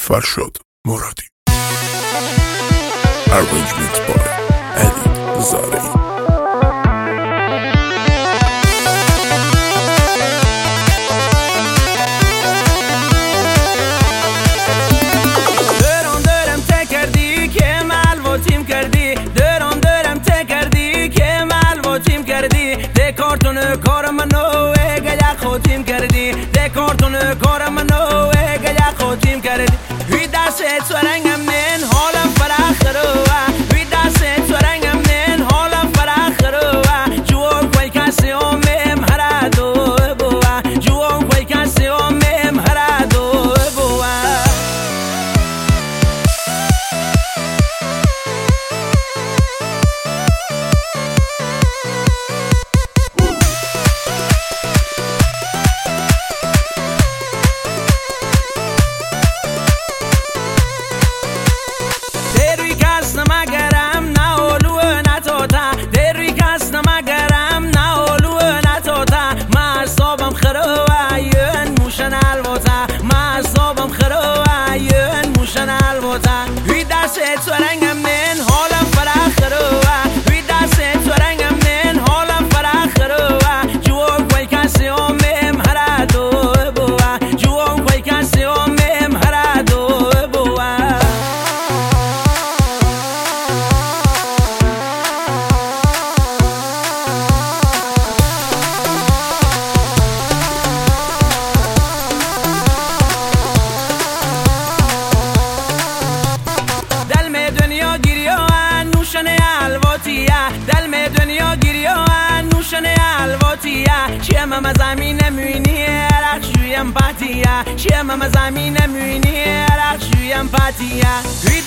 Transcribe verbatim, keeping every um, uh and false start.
فرشاد مرادی. Arrangement by علی زارعی. دارم دارم تکردی که ملواتیم کردی، دارم دارم تکردی که ملواتیم کردی، ده کارتون کار منو گیا خودیم کردی، ده کارتون کار منو گیا خودیم کردی. وی دست سرنگم من حالم فراخرو، وی دست سرنگم من حالم فراخرو، جوان کوی کسی آمم هر دو بوا، جوان کوی کسی آمم هر دو بوا. وی دست سرنگم من حالم فراخرو، وی دست سرنگم من حالم فراخرو، جوان کوی کسی آمم هر دو بوا، جوان کوی کسی آمم هر دو بوا. دل می دنیا گریان نوشن الواتیه، دل می دنیا گریان نوشن الواتیه، شیم ما زمین میونی رخ شویم پاتیه، شیم ما زمین میونی رخ شویم پاتیه.